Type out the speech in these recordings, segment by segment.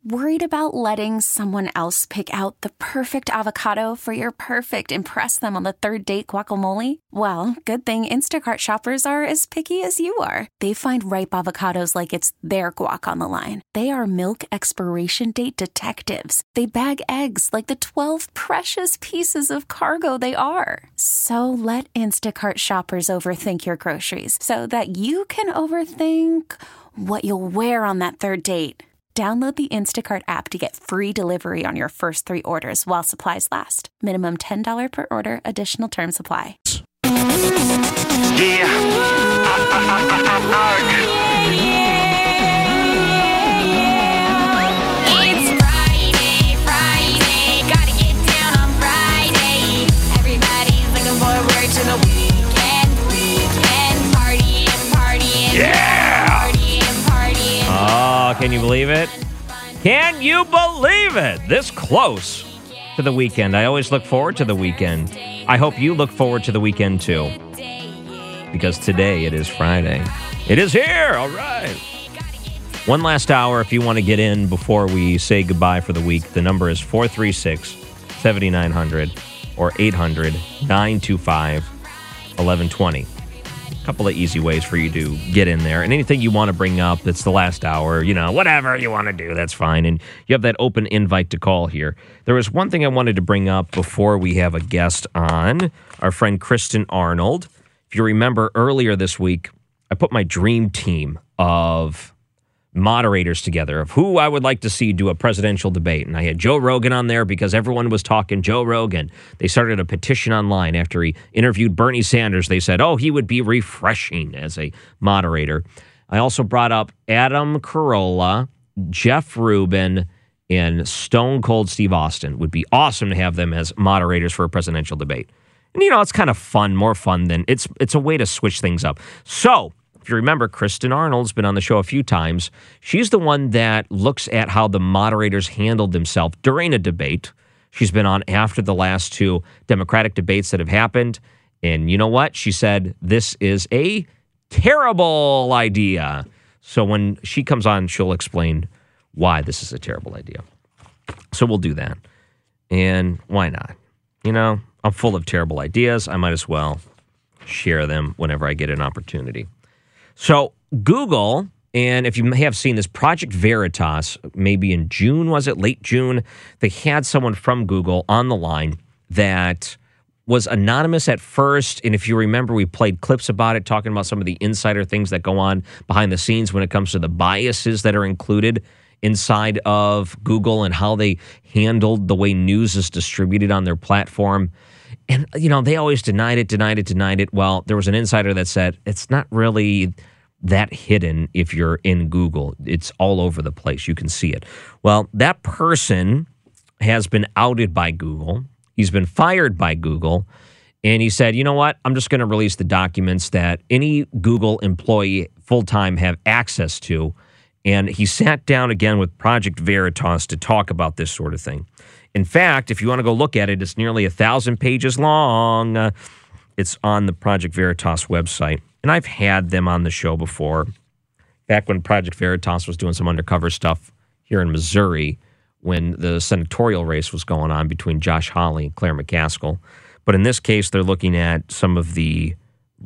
Worried about letting someone else pick out the perfect avocado for your perfect impress them on the third date guacamole? Well, good thing Instacart shoppers are as picky as you are. They find ripe avocados like it's their guac on the line. They are milk expiration date detectives. They bag eggs like the 12 precious pieces of cargo they are. So let Instacart shoppers overthink your groceries so that you can overthink what you'll wear on that third date. Download the Instacart app to get free delivery on your first 3 orders while supplies last. Minimum $10 per order. Additional terms apply. Yeah. It's Friday. Gotta get down on Friday. Everybody's looking forward to the weekend. Partying. Yeah! Oh, can you believe it? Can you believe it? This close to the weekend. I always look forward to the weekend. I hope you look forward to the weekend too. Because today it is Friday. It is here. All right. One last hour if you want to get in before we say goodbye for the week. The number is 436-7900 or 800-925-1120. Couple of easy ways for you to get in there. And anything you want to bring up, it's the last hour, whatever you want to do, that's fine. And you have that open invite to call here. There was one thing I wanted to bring up before we have a guest on, our friend Kristen Arnold. If you remember earlier this week, I put my dream team of moderators together of who I would like to see do a presidential debate. And I had Joe Rogan on there because everyone was talking Joe Rogan. They started a petition online after he interviewed Bernie Sanders. They said, he would be refreshing as a moderator. I also brought up Adam Carolla, Jeff Rubin, and Stone Cold Steve Austin. Would be awesome to have them as moderators for a presidential debate. And, it's kind of fun, more fun than it's a way to switch things up. So, if you remember, Kristen Arnold's been on the show a few times. She's the one that looks at how the moderators handled themselves during a debate. She's been on after the last 2 Democratic debates that have happened. And you know what? She said, this is a terrible idea. So when she comes on, she'll explain why this is a terrible idea. So we'll do that. And why not? I'm full of terrible ideas. I might as well share them whenever I get an opportunity. So Google, and if you may have seen this, Project Veritas, maybe in June, was it? Late June, they had someone from Google on the line that was anonymous at first. And if you remember, we played clips about it, talking about some of the insider things that go on behind the scenes when it comes to the biases that are included inside of Google and how they handled the way news is distributed on their platform. And, they always denied it. Well, there was an insider that said it's not really that hidden if you're in Google. It's all over the place. You can see it. Well, that person has been outed by Google. He's been fired by Google. And he said, you know what? I'm just going to release the documents that any Google employee full-time have access to. And he sat down again with Project Veritas to talk about this sort of thing. In fact, if you want to go look at it, it's nearly 1,000 pages long. It's on the Project Veritas website. And I've had them on the show before, back when Project Veritas was doing some undercover stuff here in Missouri when the senatorial race was going on between Josh Hawley and Claire McCaskill. But in this case, they're looking at some of the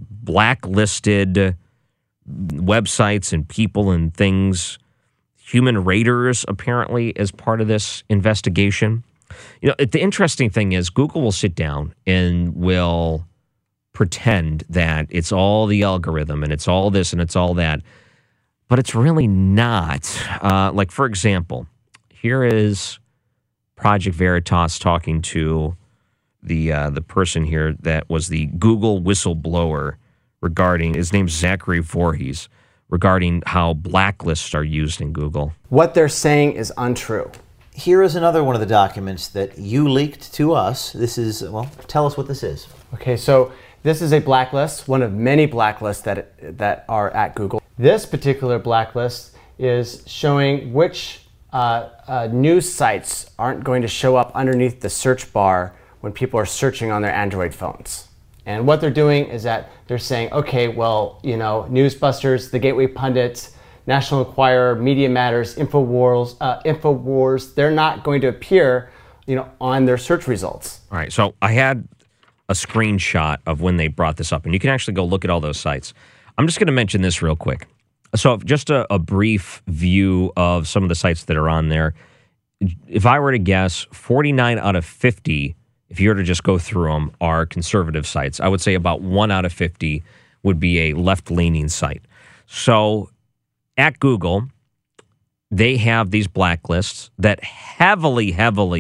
blacklisted websites and people and things. Human raiders, apparently, as part of this investigation. The interesting thing is Google will sit down and will pretend that it's all the algorithm and it's all this and it's all that. But it's really not. Like, for example, here is Project Veritas talking to the person here that was the Google whistleblower regarding, his name's Zachary Voorhees, regarding how blacklists are used in Google. What they're saying is untrue. Here is another one of the documents that you leaked to us. This is, tell us what this is. Okay, so this is a blacklist, one of many blacklists that are at Google. This particular blacklist is showing which news sites aren't going to show up underneath the search bar when people are searching on their Android phones. And what they're doing is that they're saying, okay, Newsbusters, The Gateway Pundit, National Enquirer, Media Matters, Infowars, they're not going to appear, on their search results. All right, so I had a screenshot of when they brought this up, and you can actually go look at all those sites. I'm just going to mention this real quick. So just a brief view of some of the sites that are on there. If I were to guess, 49 out of 50, if you were to just go through them, are conservative sites. I would say about 1 out of 50 would be a left-leaning site. So at Google, they have these blacklists that heavily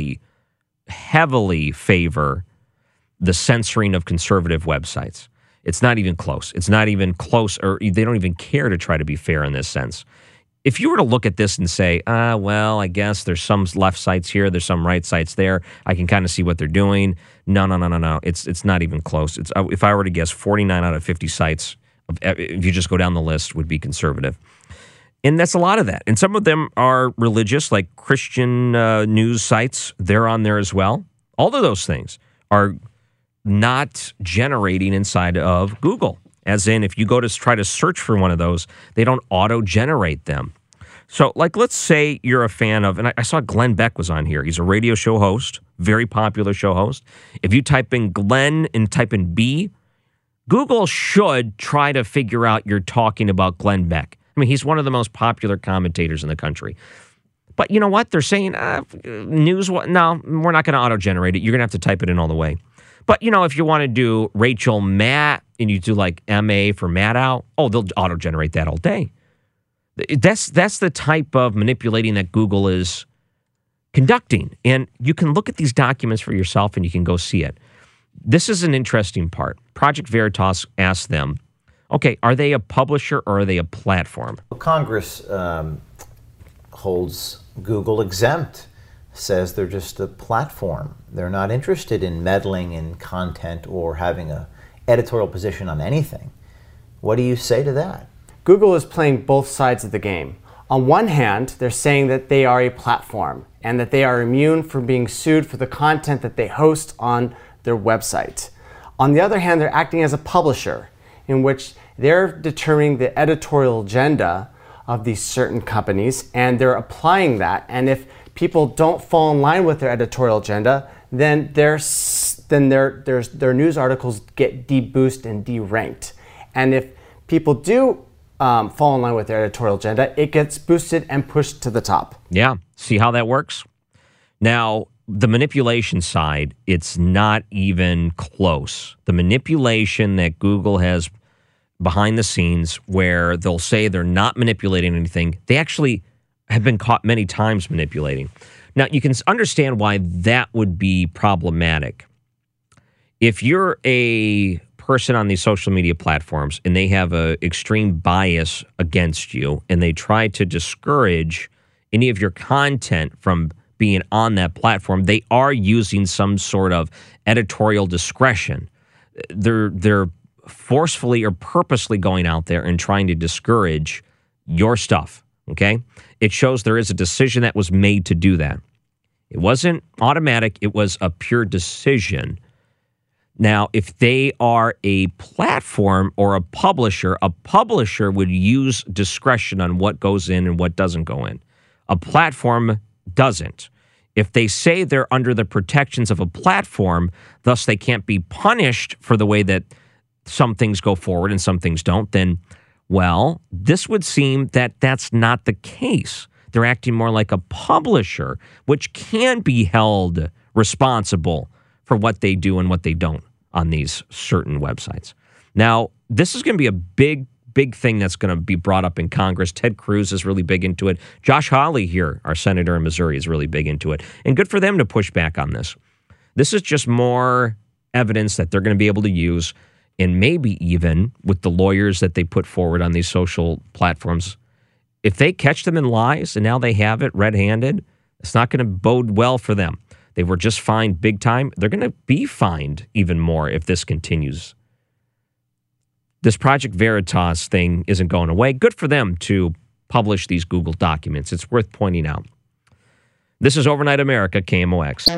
favor the censoring of conservative websites. It's not even close. It's not even close, or they don't even care to try to be fair in this sense. If you were to look at this and say, well, I guess there's some left sites here, there's some right sites there, I can kind of see what they're doing. No. It's not even close. If I were to guess, 49 out of 50 sites, if you just go down the list, would be conservative. And that's a lot of that. And some of them are religious, like Christian news sites. They're on there as well. All of those things are not generating inside of Google. As in, if you go to try to search for one of those, they don't auto-generate them. So, let's say you're a fan of, and I saw Glenn Beck was on here. He's a radio show host, very popular show host. If you type in Glenn and type in B, Google should try to figure out you're talking about Glenn Beck. I mean, he's one of the most popular commentators in the country. But you know what? They're saying, news, no, we're not going to auto-generate it. You're going to have to type it in all the way. But, if you want to do Rachel Matt and you do MA for Maddow, they'll auto-generate that all day. That's the type of manipulating that Google is conducting. And you can look at these documents for yourself and you can go see it. This is an interesting part. Project Veritas asked them, okay, are they a publisher or are they a platform? Well, Congress holds Google exempt, says they're just a platform. They're not interested in meddling in content or having a editorial position on anything. What do you say to that? Google is playing both sides of the game. On one hand, they're saying that they are a platform and that they are immune from being sued for the content that they host on their website. On the other hand, they're acting as a publisher in which they're determining the editorial agenda of these certain companies and they're applying that. And if people don't fall in line with their editorial agenda, then their news articles get deboosted and deranked. And if people do fall in line with their editorial agenda, it gets boosted and pushed to the top. Yeah. See how that works? Now, the manipulation side, it's not even close. The manipulation that Google has behind the scenes where they'll say they're not manipulating anything, they actually have been caught many times manipulating. Now, you can understand why that would be problematic. If you're a person on these social media platforms and they have an extreme bias against you and they try to discourage any of your content from being on that platform, they are using some sort of editorial discretion. They're forcefully or purposely going out there and trying to discourage your stuff, okay? It shows there is a decision that was made to do that. It wasn't automatic. It was a pure decision. Now, if they are a platform or a publisher would use discretion on what goes in and what doesn't go in. A platform doesn't. If they say they're under the protections of a platform, thus they can't be punished for the way that some things go forward and some things don't, then, well, this would seem that that's not the case. They're acting more like a publisher, which can be held responsible for what they do and what they don't on these certain websites. Now, this is going to be a big thing that's going to be brought up in Congress. Ted Cruz is really big into it. Josh Hawley here, our senator in Missouri, is really big into it. And good for them to push back on this. This is just more evidence that they're going to be able to use, and maybe even with the lawyers that they put forward on these social platforms, if they catch them in lies and now they have it red-handed, it's not going to bode well for them. They were just fined big time. They're going to be fined even more if this continues. This Project Veritas thing isn't going away. Good for them to publish these Google documents. It's worth pointing out. This is Overnight America, KMOX.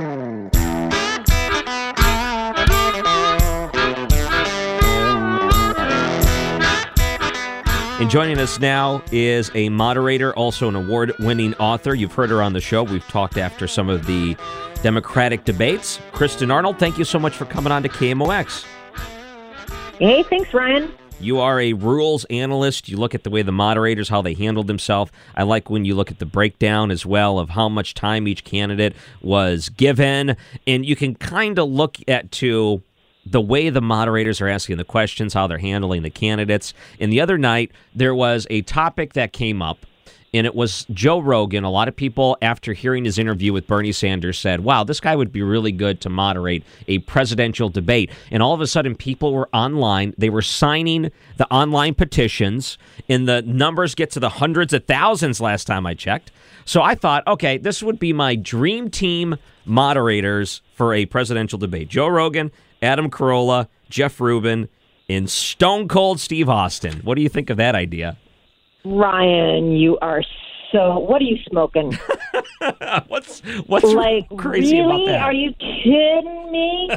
And joining us now is a moderator, also an award-winning author. You've heard her on the show. We've talked after some of the Democratic debates. Kristen Arnold, thank you so much for coming on to KMOX. Hey, thanks, Ryan. You are a rules analyst. You look at the way the moderators, how they handled themselves. I like when you look at the breakdown as well of how much time each candidate was given. And you can kind of look at, to the way the moderators are asking the questions, how they're handling the candidates. And the other night, there was a topic that came up, and it was Joe Rogan. A lot of people, after hearing his interview with Bernie Sanders, said, wow, this guy would be really good to moderate a presidential debate. And all of a sudden, people were online. They were signing the online petitions, and the numbers get to the hundreds of thousands last time I checked. So I thought, okay, this would be my dream team moderators for a presidential debate. Joe Rogan, Adam Carolla, Jeff Rubin, and Stone Cold Steve Austin. What do you think of that idea? Ryan, you are so... What are you smoking? What's like, crazy really? about that? Are you kidding me?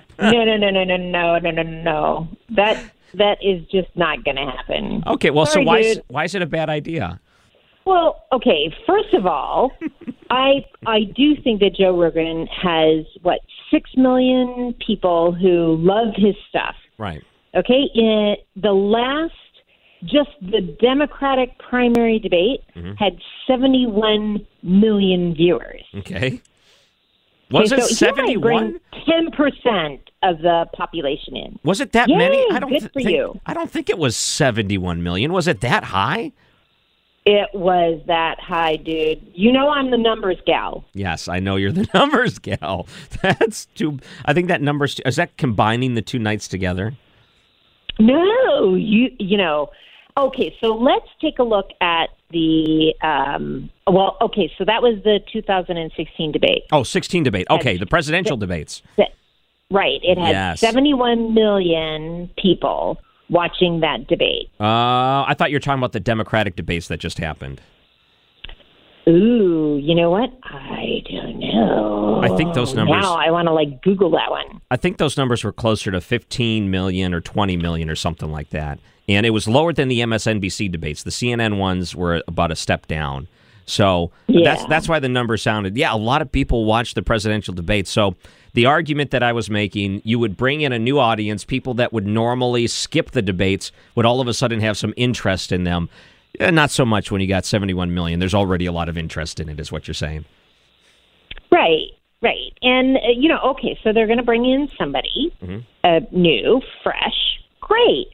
No. That is just not going to happen. Okay, well, Sorry, so dude. why is it a bad idea? Well, okay, first of all, I do think that Joe Rogan has, 6 million people who love his stuff. Right. Okay, in the Democratic primary debate had 71 million viewers. Okay. Was Okay, it so he might 71? bring 10% of the population in. Was it that Yay, many? good for you. I don't think it was 71 million. Was it that high? It was that high, dude. You know I'm the numbers gal. Yes, I know you're the numbers gal. That's too. I think that number's. Is that combining the two nights together? No, you know. Okay, so let's take a look at the. So that was the 2016 debate. Oh, 16 debate. Okay, the presidential debates. Right. It had Yes. 71 million people watching that debate. I thought you were talking about the Democratic debates that just happened. Ooh, you know what? I don't know. I think those numbers. Now I want to Google that one. I think those numbers were closer to 15 million or 20 million or something like that. And it was lower than the MSNBC debates. The CNN ones were about a step down. So that's why the numbers sounded, a lot of people watched the presidential debate. So the argument that I was making, you would bring in a new audience, people that would normally skip the debates would all of a sudden have some interest in them. Not so much when you got 71 million. There's already a lot of interest in it, is what you're saying. Right. And, okay, so they're going to bring in somebody new, fresh. Great.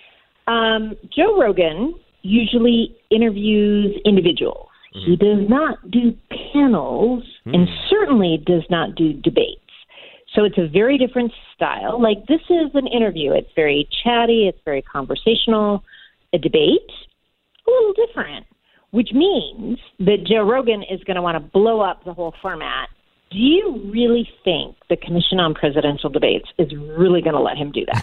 Joe Rogan usually interviews individuals. He does not do panels and certainly does not do debates. So it's a very different style. This is an interview. It's very chatty. It's very conversational. A debate, a little different, which means that Joe Rogan is going to want to blow up the whole format. Do you really think the Commission on Presidential Debates is really going to let him do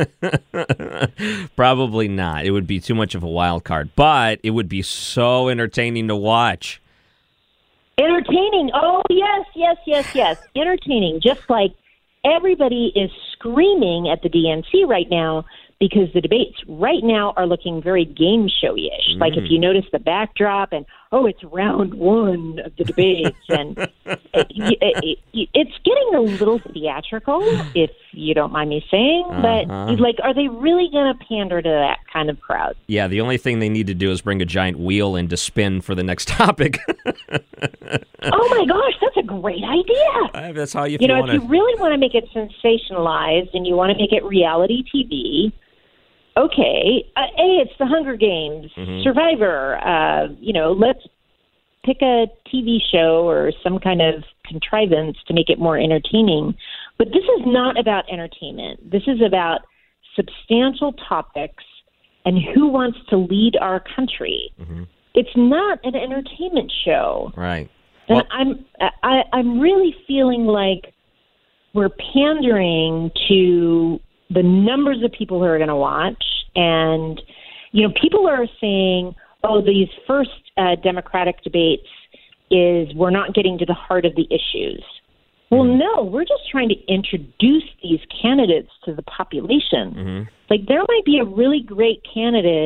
that? Probably not. It would be too much of a wild card, but it would be so entertaining to watch. Entertaining. Oh, yes. Entertaining. Just like everybody is screaming at the DNC right now because the debates right now are looking very game showy-ish. Like if you notice the backdrop and, it's round one of the debates. And it's getting a little theatrical, if you don't mind me saying. But, are they really going to pander to that kind of crowd? Yeah, the only thing they need to do is bring a giant wheel in to spin for the next topic. Oh, my gosh, that's a great idea. That's how you if you really want to make it sensationalized and you want to make it reality TV, okay, it's the Hunger Games, Survivor, let's pick a TV show or some kind of contrivance to make it more entertaining. But this is not about entertainment. This is about substantial topics and who wants to lead our country. It's not an entertainment show. Right. And I'm really feeling like we're pandering to the numbers of people who are going to watch. And, people are saying, these first Democratic debates we're not getting to the heart of the issues. Well, no, we're just trying to introduce these candidates to the population. There might be a really great candidate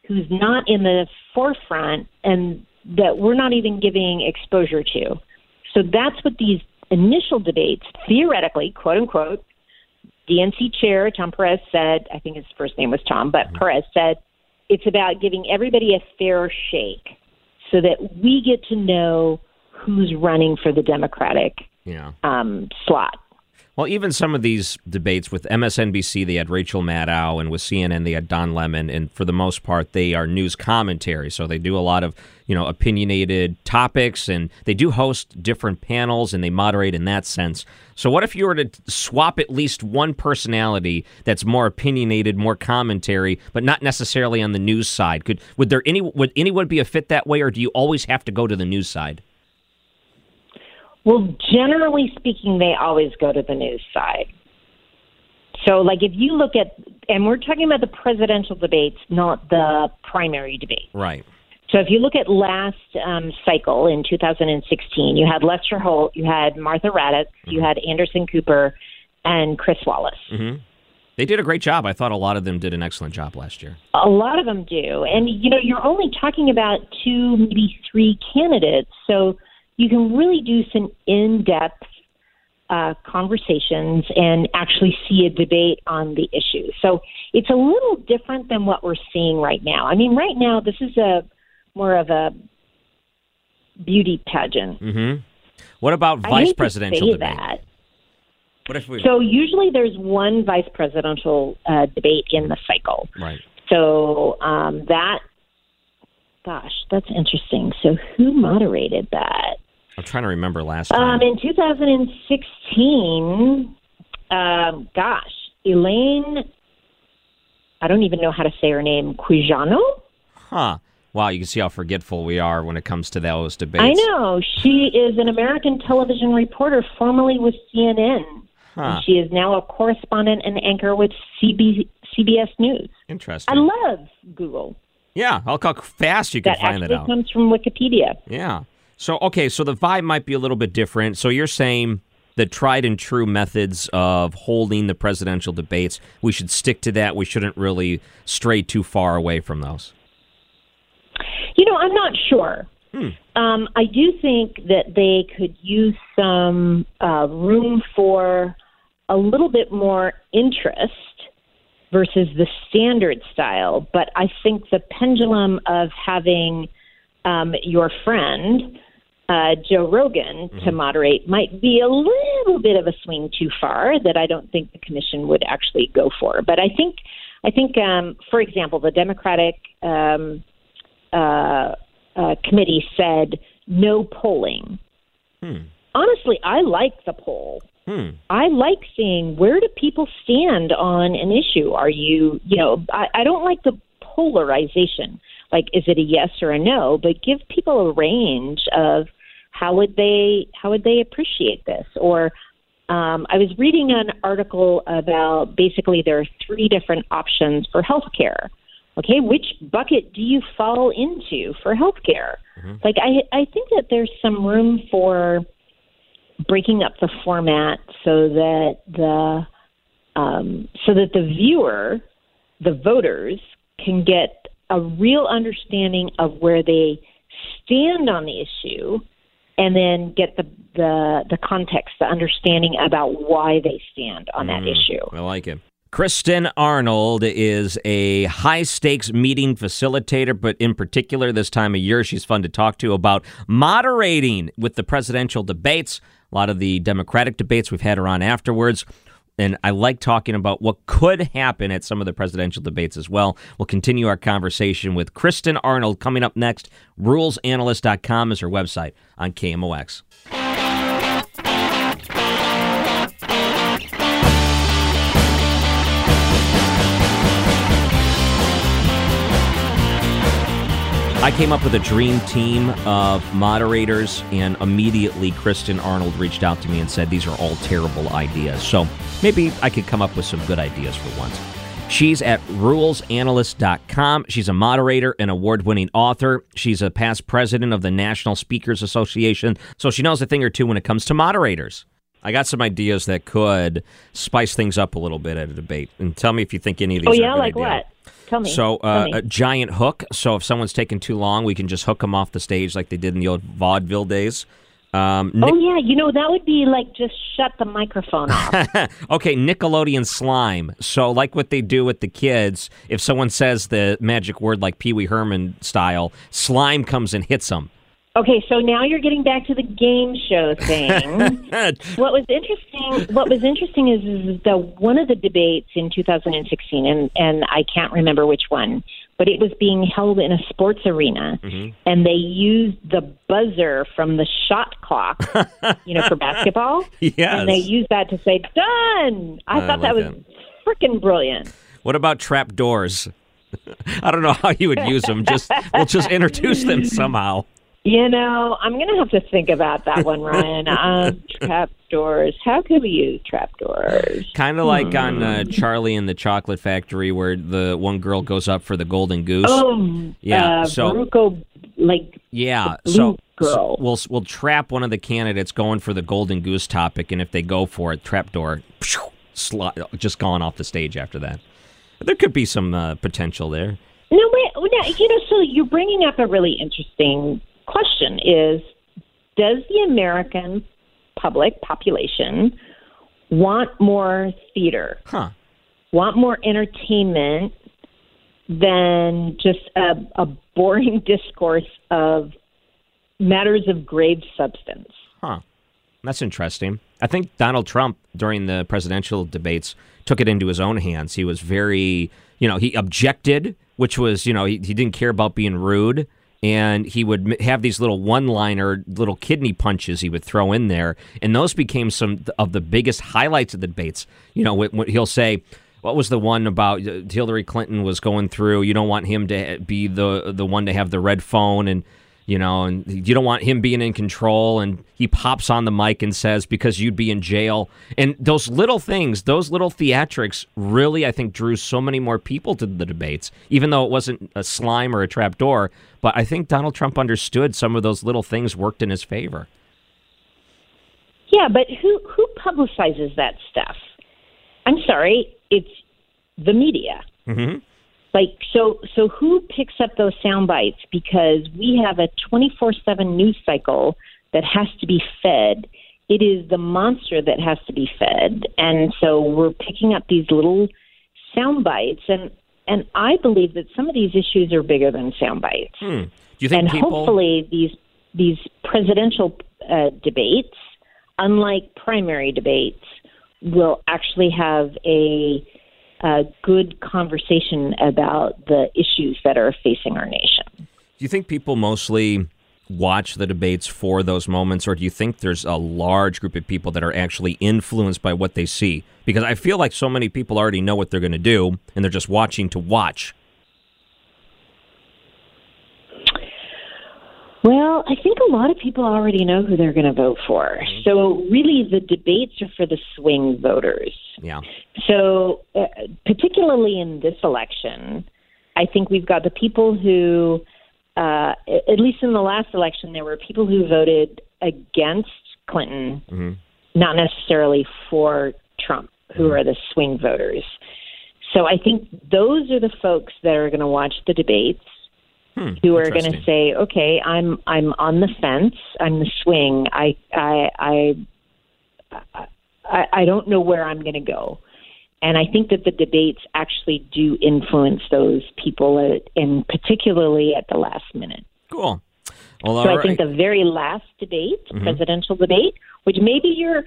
who's not in the forefront and that we're not even giving exposure to. So that's what these initial debates, theoretically, quote unquote, DNC chair Tom Perez said, I think his first name was Tom, but Perez said, it's about giving everybody a fair shake so that we get to know who's running for the Democratic slot. Well, even some of these debates with MSNBC, they had Rachel Maddow, and with CNN, they had Don Lemon, and for the most part, they are news commentary. So they do a lot of, opinionated topics, and they do host different panels, and they moderate in that sense. So what if you were to swap at least one personality that's more opinionated, more commentary, but not necessarily on the news side? Would anyone be a fit that way, or do you always have to go to the news side? Well, generally speaking, they always go to the news side. So, if you look at, and we're talking about the presidential debates, not the primary debate. Right. So if you look at last cycle in 2016, you had Lester Holt, you had Martha Raddatz, you had Anderson Cooper, and Chris Wallace. Mm-hmm. They did a great job. I thought a lot of them did an excellent job last year. A lot of them do. And, you're only talking about 2, maybe 3 candidates. So you can really do some in-depth conversations and actually see a debate on the issue. So it's a little different than what we're seeing right now. I mean, right now, this is more of a beauty pageant. Mm-hmm. What about vice presidential debate? What if we... So usually there's one vice presidential debate in the cycle. Right. So that's interesting. So who moderated that? I'm trying to remember last time. In 2016, Elaine, I don't even know how to say her name, Quijano? Huh. Wow, you can see how forgetful we are when it comes to those debates. I know. She is an American television reporter, formerly with CNN. Huh. And she is now a correspondent and anchor with CBS News. Interesting. I love Google. Yeah, look how fast you can find that out. That actually comes from Wikipedia. Yeah. So the vibe might be a little bit different. So you're saying the tried and true methods of holding the presidential debates, we should stick to that. We shouldn't really stray too far away from those. I'm not sure. I do think that they could use some room for a little bit more interest versus the standard style. But I think the pendulum of having your friend, Joe Rogan, to moderate might be a little bit of a swing too far that I don't think the commission would actually go for. But I think, for example, the Democratic committee said no polling. Honestly, I like the poll. I like seeing where do people stand on an issue. Are you, I don't like the polarization. Like, is it a yes or a no? But give people a range of how would they appreciate this? Or I was reading an article about basically there are 3 different options for healthcare. Okay, which bucket do you fall into for healthcare? Like, I think that there's some room for breaking up the format so that the viewer, the voters, can get a real understanding of where they stand on the issue, and then get the context, the understanding about why they stand on that issue. I like it. Kristen Arnold is a high-stakes meeting facilitator, but in particular this time of year, she's fun to talk to about moderating with the presidential debates, a lot of the Democratic debates. We've had her on afterwards, and I like talking about what could happen at some of the presidential debates as well. We'll continue our conversation with Kristen Arnold coming up next. RulesAnalyst.com is her website on KMOX. I came up with a dream team of moderators, and immediately Kristen Arnold reached out to me and said, these are all terrible ideas. So maybe I could come up with some good ideas for once. She's at RulesAnalyst.com. She's a moderator and award-winning author. She's a past president of the National Speakers Association, so she knows a thing or two when it comes to moderators. I got some ideas that could spice things up a little bit at a debate. And tell me if you think any of these Oh, are yeah? a good Like idea. what? Tell me. So Tell me. a giant hook. So if someone's taking too long, we can just hook them off the stage like they did in the old vaudeville days. Oh, yeah. That would be like just shut the microphone off. Okay, Nickelodeon slime. So like what they do with the kids, if someone says the magic word like Pee Wee Herman style, slime comes and hits them. Okay, so now you're getting back to the game show thing. What was interesting is that one of the debates in 2016, and I can't remember which one, but it was being held in a sports arena, and they used the buzzer from the shot clock, for basketball. Yes. And they used that to say, done! I thought that was freaking brilliant. What about trap doors? I don't know how you would use them. We'll just introduce them somehow. I'm going to have to think about that one, Ryan. Trapdoors. How could we use trapdoors? Kind of like on Charlie and the Chocolate Factory, where the one girl goes up for the golden goose. Oh, yeah. Baruco, yeah. Blue So girl. we'll trap one of the candidates going for the golden goose topic, and if they go for it, trapdoor, just gone off the stage after that. There could be some potential there. No, wait. So you're bringing up a really interesting question is, does the American population want more theater, want more entertainment than just a boring discourse of matters of grave substance? That's interesting. I think Donald Trump, during the presidential debates, took it into his own hands. He was very, he objected, which was, he didn't care about being rude. And he would have these little one-liner, little kidney punches he would throw in there. And those became some of the biggest highlights of the debates. He'll say, what was the one about Hillary Clinton was going through? You don't want him to be the one to have the red phone, and and you don't want him being in control. And he pops on the mic and says, because you'd be in jail. And those little things, those little theatrics really, I think, drew so many more people to the debates, even though it wasn't a slime or a trapdoor. But I think Donald Trump understood some of those little things worked in his favor. Yeah, but who publicizes that stuff? I'm sorry, it's the media. Mm-hmm. So who picks up those sound bites? Because we have a 24/7 news cycle that has to be fed. It is the monster that has to be fed. And so we're picking up these little sound bites. And I believe that some of these issues are bigger than sound bites. Do you think hopefully these presidential debates, unlike primary debates, will actually have a good conversation about the issues that are facing our nation. Do you think people mostly watch the debates for those moments, or do you think there's a large group of people that are actually influenced by what they see? Because I feel like so many people already know what they're going to do, and they're just watching to watch. Well, I think a lot of people already know who they're going to vote for. So really the debates are for the swing voters. Yeah. So particularly in this election, I think we've got the people who, at least in the last election, there were people who voted against Clinton, not necessarily for Trump, who are the swing voters. So I think those are the folks that are going to watch the debates, who are going to say, okay, I'm on the fence. I'm the swing. I don't know where I'm going to go. And I think that the debates actually do influence those people, and particularly at the last minute. Cool. Well, so I think the very last debate, presidential debate, which maybe your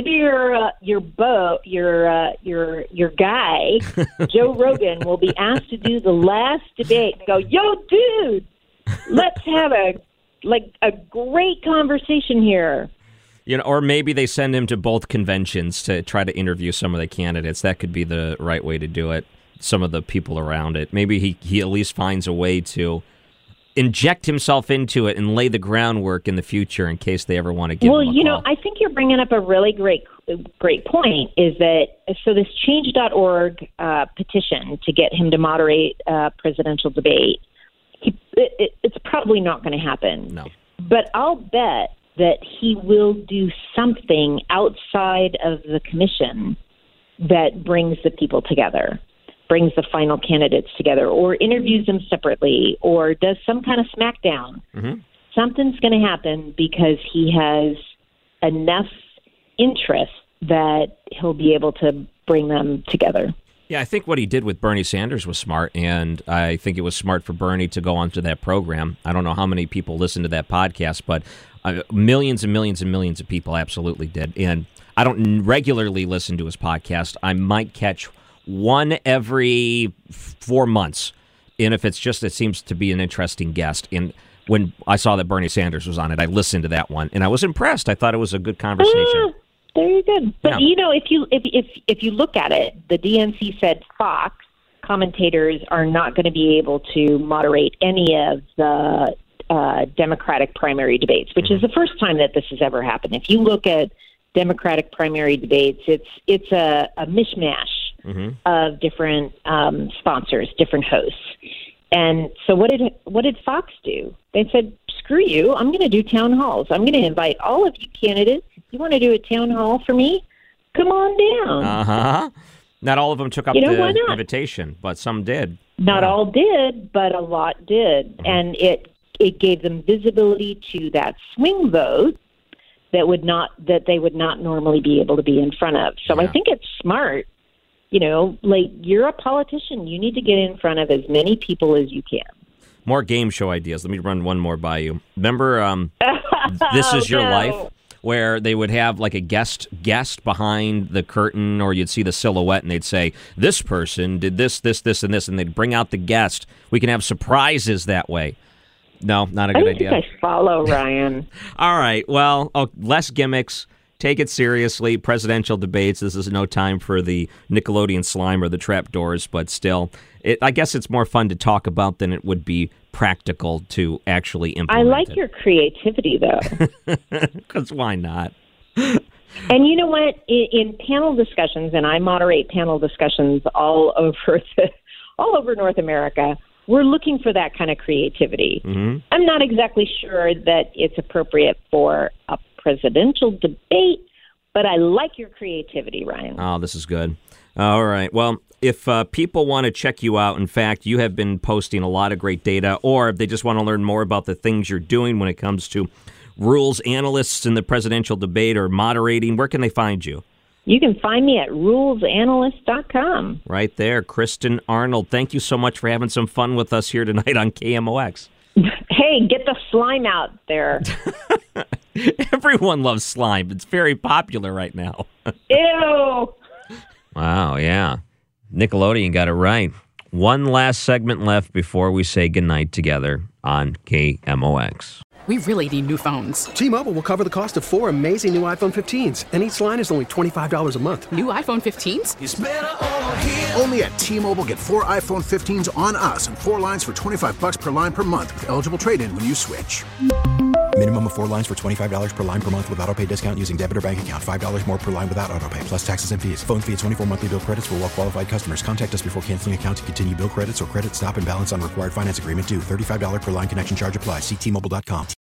guy Joe Rogan will be asked to do the last debate and go, yo, dude, let's have a great conversation here. Or maybe they send him to both conventions to try to interview some of the candidates. That could be the right way to do it. Some of the people around it. Maybe he at least finds a way to inject himself into it and lay the groundwork in the future in case they ever want to give him a call. I think you're bringing up a really great point, is that so this change.org petition to get him to moderate a presidential debate, it's probably not going to happen. No. But I'll bet that he will do something outside of the commission that brings the people together, brings the final candidates together, or interviews them separately, or does some kind of smackdown. Mm-hmm. Something's going to happen because he has enough interest that he'll be able to bring them together. Yeah, I think what he did with Bernie Sanders was smart, and I think it was smart for Bernie to go onto that program. I don't know how many people listen to that podcast, but millions and millions and millions of people absolutely did. And I don't regularly listen to his podcast. I might catch one every 4 months, and if it's just, it seems to be an interesting guest. And when I saw that Bernie Sanders was on it, I listened to that one, and I was impressed. I thought it was a good conversation. Very good. But, Yeah. you know, if you look at it, the DNC said Fox commentators are not going to be able to moderate any of the Democratic primary debates, which is the first time that this has ever happened. If you look at Democratic primary debates, it's a mishmash of different sponsors, different hosts. And so what did Fox do? They said, screw you, I'm going to do town halls. I'm going to invite all of you candidates. If you want to do a town hall for me, come on down. Uh-huh. Not all of them took up why the not? invitation, but some did. Not all did, but a lot did. And it gave them visibility to that swing vote that they would not normally be able to be in front of. So I think it's smart. You know, like, you're a politician. You need to get in front of as many people as you can. More game show ideas. Let me run one more by you. Remember This Is Your Life, where they would have like a guest behind the curtain, or you'd see the silhouette and they'd say, this person did this, this, this, and this, and they'd bring out the guest. We can have surprises that way. No, not a good idea. I think I follow, Ryan. All right. Well, less gimmicks. Take it seriously. Presidential debates. This is no time for the Nickelodeon slime or the trapdoors, but still, I guess it's more fun to talk about than it would be practical to actually implement. I like your creativity, though. Because why not? And you know what? In panel discussions, and I moderate panel discussions all over North America, we're looking for that kind of creativity. Mm-hmm. I'm not exactly sure that it's appropriate for a presidential debate, but I like your creativity, Ryan. Oh, this is good. All right. Well, if people want to check you out, in fact, you have been posting a lot of great data, or if they just want to learn more about the things you're doing when it comes to rules analysts in the presidential debate or moderating, where can they find you? You can find me at rulesanalyst.com. Right there. Kristen Arnold, thank you so much for having some fun with us here tonight on KMOX. Hey, get the slime out there. Everyone loves slime. It's very popular right now. Ew. Wow, yeah. Nickelodeon got it right. One last segment left before we say goodnight together on KMOX. We really need new phones. T-Mobile will cover the cost of 4 amazing new iPhone 15s, and each line is only $25 a month. New iPhone 15s? It's better over here. Only at T-Mobile, get 4 iPhone 15s on us and 4 lines for $25 per line per month with eligible trade-in when you switch. Minimum of 4 lines for $25 per line per month with autopay discount using debit or bank account. $5 more per line without autopay, plus taxes and fees. Phone fee at 24 monthly bill credits for well-qualified customers. Contact us before canceling account to continue bill credits or credit stop and balance on required finance agreement due. $35 per line connection charge applies. See T-Mobile.com.